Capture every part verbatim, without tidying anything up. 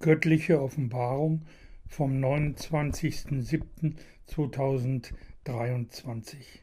Göttliche Offenbarung vom neunundzwanzigsten siebten zweitausenddreiundzwanzig.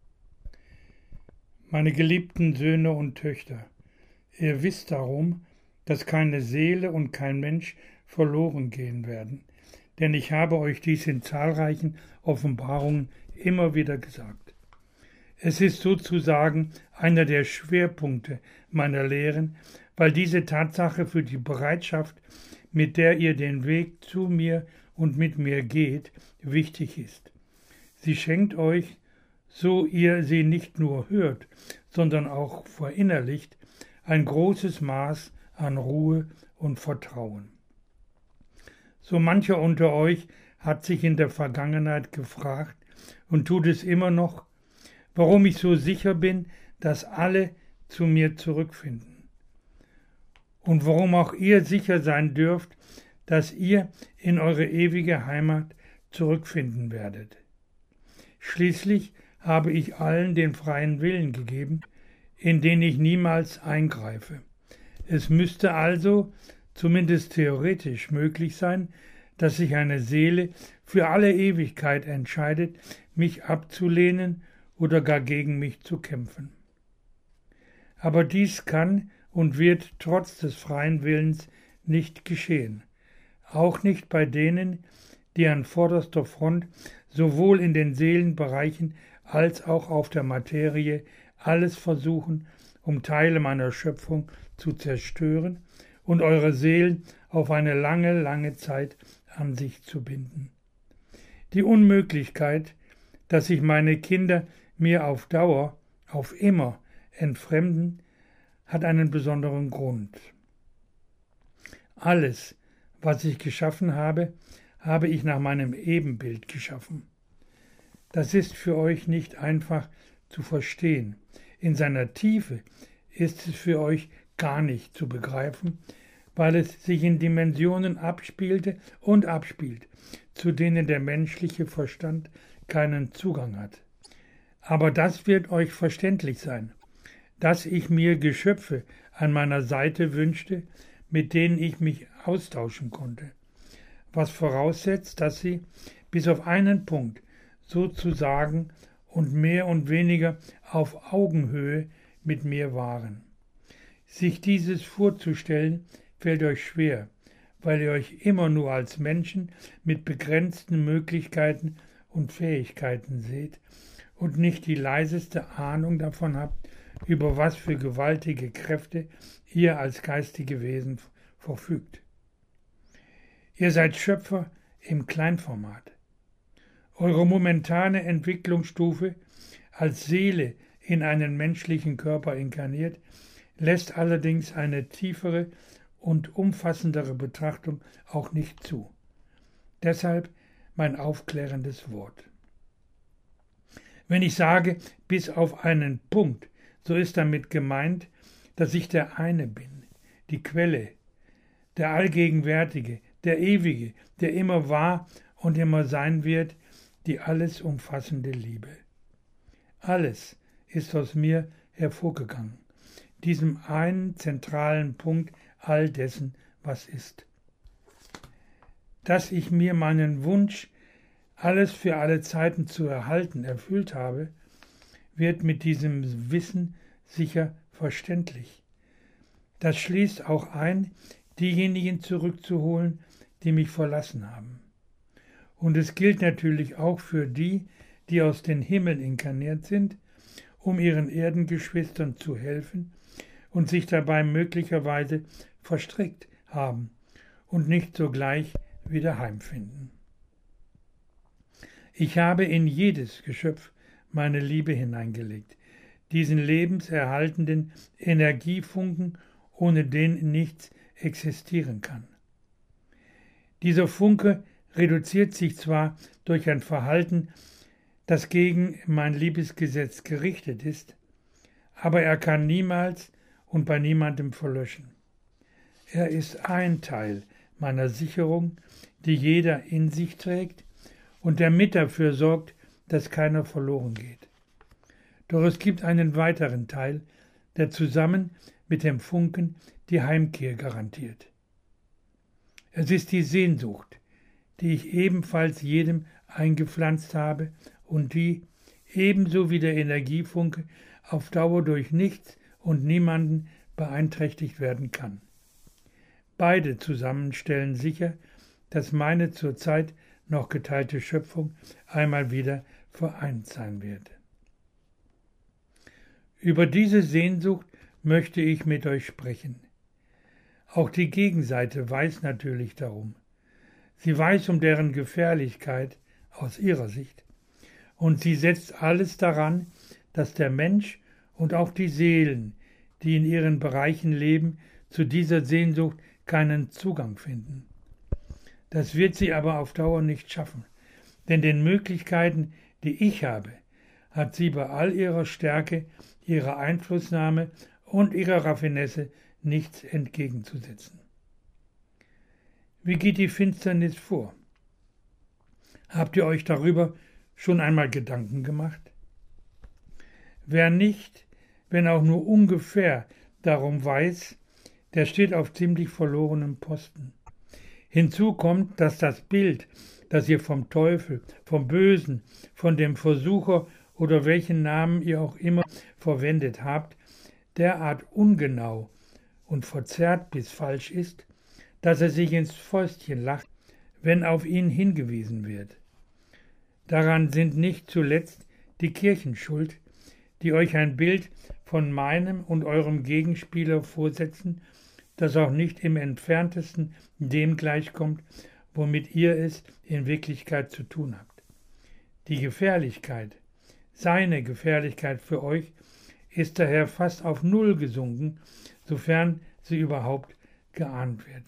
Meine geliebten Söhne und Töchter, ihr wisst darum, dass keine Seele und kein Mensch verloren gehen werden, denn ich habe euch dies in zahlreichen Offenbarungen immer wieder gesagt. Es ist sozusagen einer der Schwerpunkte meiner Lehren, weil diese Tatsache für die Bereitschaft, mit der ihr den Weg zu mir und mit mir geht, wichtig ist. Sie schenkt euch, so ihr sie nicht nur hört, sondern auch verinnerlicht, ein großes Maß an Ruhe und Vertrauen. So mancher unter euch hat sich in der Vergangenheit gefragt und tut es immer noch, warum ich so sicher bin, dass alle zu mir zurückfinden. Und warum auch ihr sicher sein dürft, dass ihr in eure ewige Heimat zurückfinden werdet. Schließlich habe ich allen den freien Willen gegeben, in den ich niemals eingreife. Es müsste also, zumindest theoretisch, möglich sein, dass sich eine Seele für alle Ewigkeit entscheidet, mich abzulehnen oder gar gegen mich zu kämpfen. Aber dies kann und wird trotz des freien Willens nicht geschehen, auch nicht bei denen, die an vorderster Front sowohl in den Seelenbereichen als auch auf der Materie alles versuchen, um Teile meiner Schöpfung zu zerstören und eure Seelen auf eine lange, lange Zeit an sich zu binden. Die Unmöglichkeit, dass sich meine Kinder mir auf Dauer, auf immer entfremden, hat einen besonderen Grund. Alles, was ich geschaffen habe, habe ich nach meinem Ebenbild geschaffen. Das ist für euch nicht einfach zu verstehen. In seiner Tiefe ist es für euch gar nicht zu begreifen, weil es sich in Dimensionen abspielte und abspielt, zu denen der menschliche Verstand keinen Zugang hat. Aber das wird euch verständlich sein, dass ich mir Geschöpfe an meiner Seite wünschte, mit denen ich mich austauschen konnte, was voraussetzt, dass sie bis auf einen Punkt sozusagen und mehr und weniger auf Augenhöhe mit mir waren. Sich dieses vorzustellen, fällt euch schwer, weil ihr euch immer nur als Menschen mit begrenzten Möglichkeiten und Fähigkeiten seht und nicht die leiseste Ahnung davon habt, über was für gewaltige Kräfte ihr als geistige Wesen verfügt. Ihr seid Schöpfer im Kleinformat. Eure momentane Entwicklungsstufe als Seele in einen menschlichen Körper inkarniert, lässt allerdings eine tiefere und umfassendere Betrachtung auch nicht zu. Deshalb mein aufklärendes Wort. Wenn ich sage, bis auf einen Punkt, so ist damit gemeint, dass ich der eine bin, die Quelle, der Allgegenwärtige, der Ewige, der immer war und immer sein wird, die alles umfassende Liebe. Alles ist aus mir hervorgegangen, diesem einen zentralen Punkt all dessen, was ist. Dass ich mir meinen Wunsch, alles für alle Zeiten zu erhalten, erfüllt habe, wird mit diesem Wissen sicher verständlich. Das schließt auch ein, diejenigen zurückzuholen, die mich verlassen haben. Und es gilt natürlich auch für die, die aus den Himmeln inkarniert sind, um ihren Erdengeschwistern zu helfen und sich dabei möglicherweise verstrickt haben und nicht sogleich wieder heimfinden. Ich habe in jedes Geschöpf meine Liebe hineingelegt, diesen lebenserhaltenden Energiefunken, ohne den nichts existieren kann. Dieser Funke reduziert sich zwar durch ein Verhalten, das gegen mein Liebesgesetz gerichtet ist, aber er kann niemals und bei niemandem verlöschen. Er ist ein Teil meiner Sicherung, die jeder in sich trägt und der mit dafür sorgt, dass keiner verloren geht. Doch es gibt einen weiteren Teil, der zusammen mit dem Funken die Heimkehr garantiert. Es ist die Sehnsucht, die ich ebenfalls jedem eingepflanzt habe und die, ebenso wie der Energiefunke, auf Dauer durch nichts und niemanden beeinträchtigt werden kann. Beide zusammen stellen sicher, dass meine zurzeit noch geteilte Schöpfung einmal wieder vereint sein wird. Über diese Sehnsucht möchte ich mit euch sprechen. Auch die Gegenseite weiß natürlich darum. Sie weiß um deren Gefährlichkeit aus ihrer Sicht. Und sie setzt alles daran, dass der Mensch und auch die Seelen, die in ihren Bereichen leben, zu dieser Sehnsucht keinen Zugang finden. Das wird sie aber auf Dauer nicht schaffen, denn den Möglichkeiten, die ich habe, hat sie bei all ihrer Stärke, ihrer Einflussnahme und ihrer Raffinesse nichts entgegenzusetzen. Wie geht die Finsternis vor? Habt ihr euch darüber schon einmal Gedanken gemacht? Wer nicht, wenn auch nur ungefähr darum weiß, der steht auf ziemlich verlorenem Posten. Hinzu kommt, dass das Bild, das ihr vom Teufel, vom Bösen, von dem Versucher oder welchen Namen ihr auch immer verwendet habt, derart ungenau und verzerrt bis falsch ist, dass er sich ins Fäustchen lacht, wenn auf ihn hingewiesen wird. Daran sind nicht zuletzt die Kirchen schuld, die euch ein Bild von meinem und eurem Gegenspieler vorsetzen, das auch nicht im entferntesten dem gleichkommt, womit ihr es in Wirklichkeit zu tun habt. Die Gefährlichkeit, seine Gefährlichkeit für euch, ist daher fast auf Null gesunken, sofern sie überhaupt geahnt wird.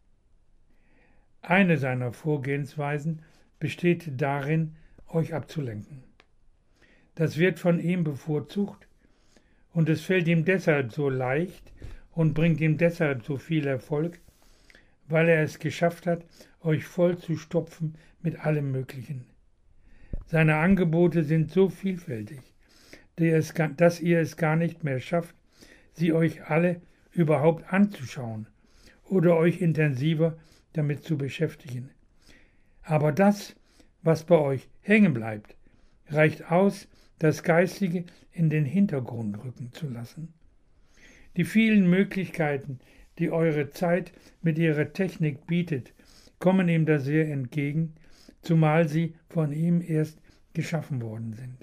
Eine seiner Vorgehensweisen besteht darin, euch abzulenken. Das wird von ihm bevorzugt und es fällt ihm deshalb so leicht und bringt ihm deshalb so viel Erfolg, weil er es geschafft hat, euch voll zu stopfen mit allem Möglichen. Seine Angebote sind so vielfältig, dass ihr es gar nicht mehr schafft, sie euch alle überhaupt anzuschauen oder euch intensiver damit zu beschäftigen. Aber das, was bei euch hängen bleibt, reicht aus, das Geistige in den Hintergrund rücken zu lassen. Die vielen Möglichkeiten, die eure Zeit mit ihrer Technik bietet, kommen ihm da sehr entgegen, zumal sie von ihm erst geschaffen worden sind.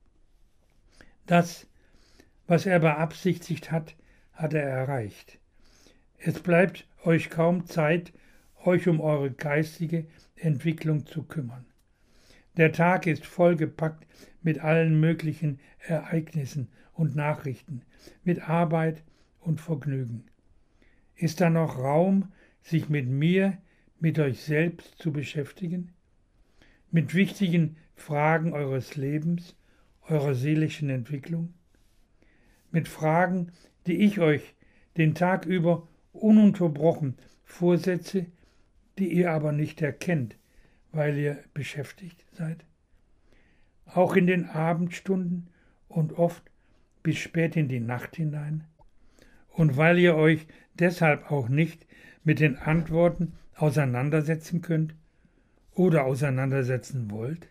Das, was er beabsichtigt hat, hat er erreicht. Es bleibt euch kaum Zeit, euch um eure geistige Entwicklung zu kümmern. Der Tag ist vollgepackt mit allen möglichen Ereignissen und Nachrichten, mit Arbeit und Vergnügen. Ist da noch Raum, sich mit mir, mit euch selbst zu beschäftigen? Mit wichtigen Fragen eures Lebens, eurer seelischen Entwicklung? Mit Fragen, die ich euch den Tag über ununterbrochen vorsetze, die ihr aber nicht erkennt, weil ihr beschäftigt seid? Auch in den Abendstunden und oft bis spät in die Nacht hinein? Und weil ihr euch deshalb auch nicht mit den Antworten auseinandersetzen könnt oder auseinandersetzen wollt?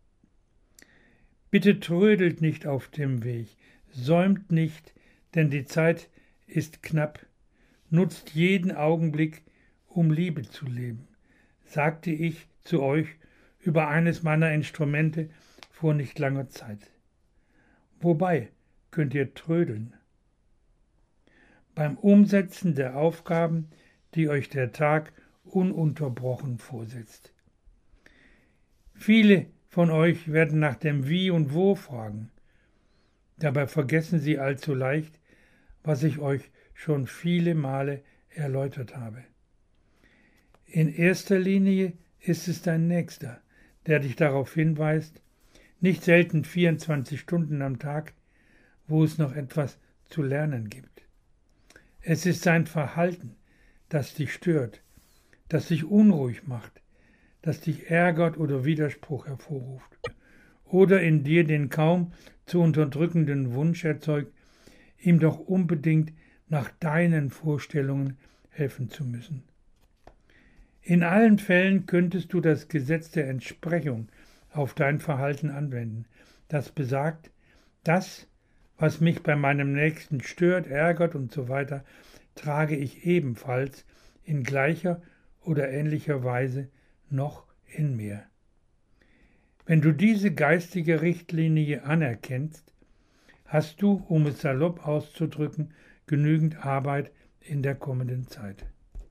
Bitte trödelt nicht auf dem Weg, säumt nicht, denn die Zeit ist knapp. Nutzt jeden Augenblick, um Liebe zu leben, sagte ich zu euch über eines meiner Instrumente vor nicht langer Zeit. Wobei könnt ihr trödeln? Beim Umsetzen der Aufgaben, die euch der Tag ununterbrochen vorsetzt. Viele von euch werden nach dem Wie und Wo fragen. Dabei vergessen sie allzu leicht, was ich euch schon viele Male erläutert habe. In erster Linie ist es dein Nächster, der dich darauf hinweist, nicht selten vierundzwanzig Stunden am Tag, wo es noch etwas zu lernen gibt. Es ist sein Verhalten, das dich stört, das dich unruhig macht, das dich ärgert oder Widerspruch hervorruft oder in dir den kaum zu unterdrückenden Wunsch erzeugt, ihm doch unbedingt nach deinen Vorstellungen helfen zu müssen. In allen Fällen könntest du das Gesetz der Entsprechung auf dein Verhalten anwenden. Das besagt, das, was mich bei meinem Nächsten stört, ärgert und so weiter, trage ich ebenfalls in gleicher oder ähnlicher Weise noch in mir. Wenn du diese geistige Richtlinie anerkennst, hast du, um es salopp auszudrücken, genügend Arbeit in der kommenden Zeit.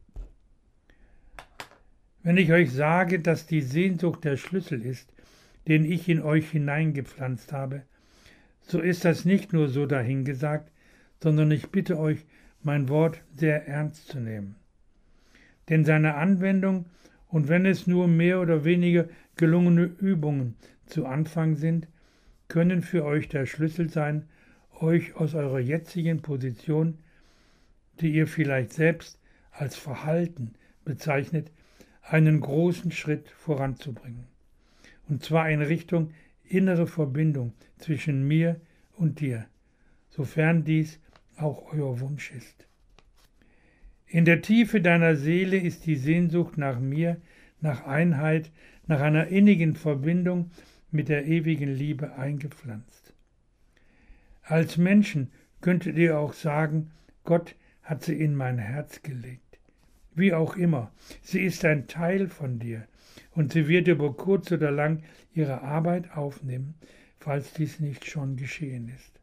Wenn ich euch sage, dass die Sehnsucht der Schlüssel ist, den ich in euch hineingepflanzt habe, so ist das nicht nur so dahingesagt, sondern ich bitte euch, mein Wort sehr ernst zu nehmen. Denn seine Anwendung, und wenn es nur mehr oder weniger gelungene Übungen zu Anfang sind, können für euch der Schlüssel sein, euch aus eurer jetzigen Position, die ihr vielleicht selbst als Verhalten bezeichnet, einen großen Schritt voranzubringen. Und zwar in Richtung innere Verbindung zwischen mir und dir, sofern dies auch euer Wunsch ist. In der Tiefe deiner Seele ist die Sehnsucht nach mir, nach Einheit, nach einer innigen Verbindung mit der ewigen Liebe eingepflanzt. Als Menschen könntet ihr auch sagen, Gott hat sie in mein Herz gelegt. Wie auch immer, sie ist ein Teil von dir und sie wird über kurz oder lang ihre Arbeit aufnehmen, falls dies nicht schon geschehen ist.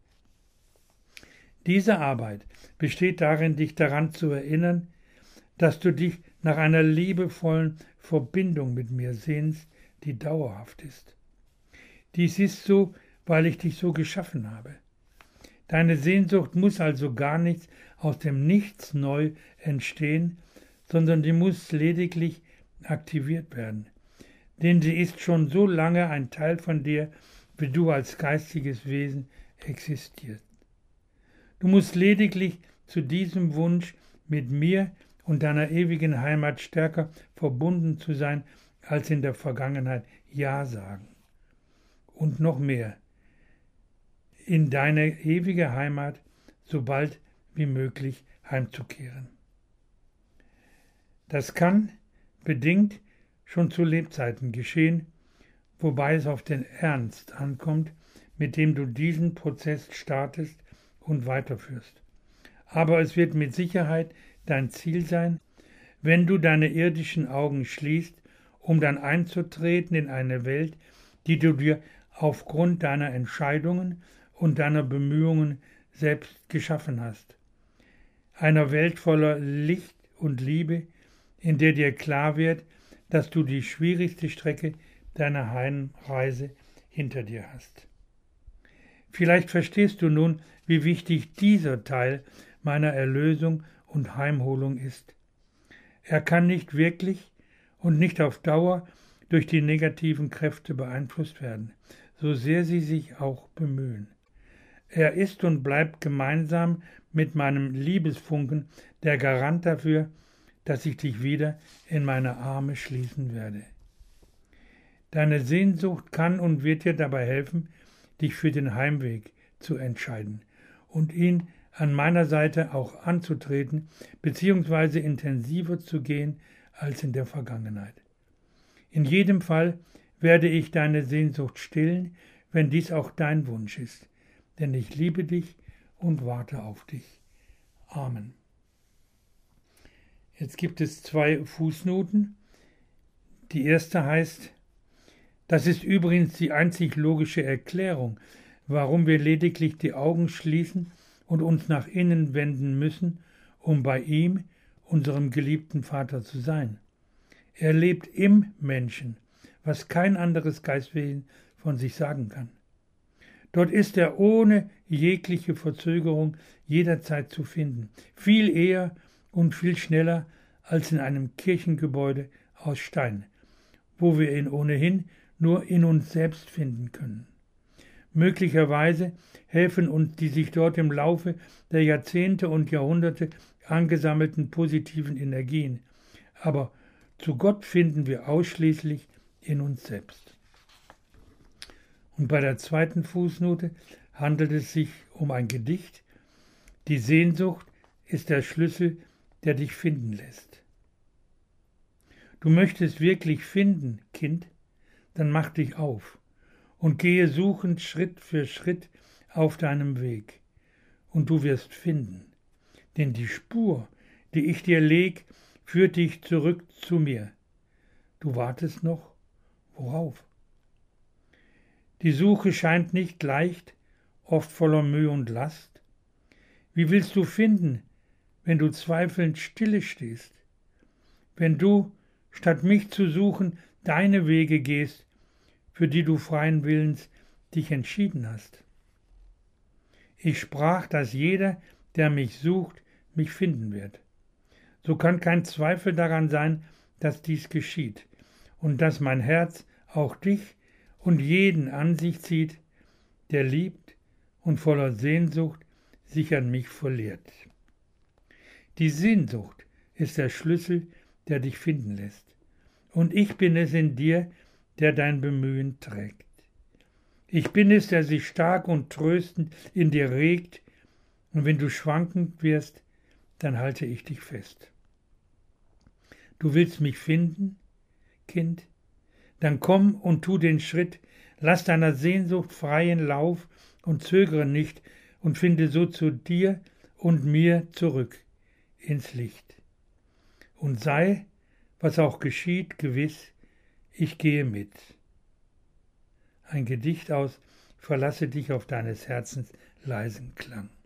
Diese Arbeit besteht darin, dich daran zu erinnern, dass du dich nach einer liebevollen Verbindung mit mir sehnst, die dauerhaft ist. Dies ist so, weil ich dich so geschaffen habe. Deine Sehnsucht muss also gar nicht aus dem Nichts neu entstehen, sondern die muss lediglich aktiviert werden. Denn sie ist schon so lange ein Teil von dir, wie du als geistiges Wesen existierst. Du musst lediglich zu diesem Wunsch, mit mir und deiner ewigen Heimat stärker verbunden zu sein, als in der Vergangenheit Ja sagen. Und noch mehr, in deine ewige Heimat so bald wie möglich heimzukehren. Das kann, bedingt, schon zu Lebzeiten geschehen, wobei es auf den Ernst ankommt, mit dem du diesen Prozess startest und weiterführst. Aber es wird mit Sicherheit dein Ziel sein, wenn du deine irdischen Augen schließt, um dann einzutreten in eine Welt, die du dir aufgrund deiner Entscheidungen und deiner Bemühungen selbst geschaffen hast. Einer Welt voller Licht und Liebe, in der dir klar wird, dass du die schwierigste Strecke deiner Heimreise hinter dir hast. Vielleicht verstehst du nun, wie wichtig dieser Teil meiner Erlösung und Heimholung ist. Er kann nicht wirklich und nicht auf Dauer durch die negativen Kräfte beeinflusst werden, so sehr sie sich auch bemühen. Er ist und bleibt gemeinsam mit meinem Liebesfunken der Garant dafür, dass ich dich wieder in meine Arme schließen werde. Deine Sehnsucht kann und wird dir dabei helfen, dich für den Heimweg zu entscheiden und ihn an meiner Seite auch anzutreten, beziehungsweise intensiver zu gehen als in der Vergangenheit. In jedem Fall werde ich deine Sehnsucht stillen, wenn dies auch dein Wunsch ist, denn ich liebe dich und warte auf dich. Amen. Jetzt gibt es zwei Fußnoten. Die erste heißt, das ist übrigens die einzig logische Erklärung, warum wir lediglich die Augen schließen und uns nach innen wenden müssen, um bei ihm, unserem geliebten Vater, zu sein. Er lebt im Menschen, was kein anderes Geistwesen von sich sagen kann. Dort ist er ohne jegliche Verzögerung jederzeit zu finden, viel eher und viel schneller als in einem Kirchengebäude aus Stein, wo wir ihn ohnehin nur in uns selbst finden können. Möglicherweise helfen uns die sich dort im Laufe der Jahrzehnte und Jahrhunderte angesammelten positiven Energien, aber zu Gott finden wir ausschließlich in uns selbst. Und bei der zweiten Fußnote handelt es sich um ein Gedicht. Die Sehnsucht ist der Schlüssel, der dich finden lässt. Du möchtest wirklich finden, Kind, dann mach dich auf und gehe suchend Schritt für Schritt auf deinem Weg. Und du wirst finden, denn die Spur, die ich dir leg, führt dich zurück zu mir. Du wartest noch? Worauf? Die Suche scheint nicht leicht, oft voller Mühe und Last. Wie willst du finden, wenn du zweifelnd stille stehst? Wenn du, statt mich zu suchen, deine Wege gehst, für die du freien Willens dich entschieden hast. Ich sprach, dass jeder, der mich sucht, mich finden wird. So kann kein Zweifel daran sein, dass dies geschieht und dass mein Herz auch dich und jeden an sich zieht, der liebt und voller Sehnsucht sich an mich verliert. Die Sehnsucht ist der Schlüssel, der dich finden lässt. Und ich bin es in dir, der dein Bemühen trägt. Ich bin es, der sich stark und tröstend in dir regt, und wenn du schwankend wirst, dann halte ich dich fest. Du willst mich finden, Kind? Dann komm und tu den Schritt, lass deiner Sehnsucht freien Lauf und zögere nicht und finde so zu dir und mir zurück ins Licht. Und sei, was auch geschieht, gewiss, ich gehe mit. Ein Gedicht aus Verlasse dich auf deines Herzens leisen Klang.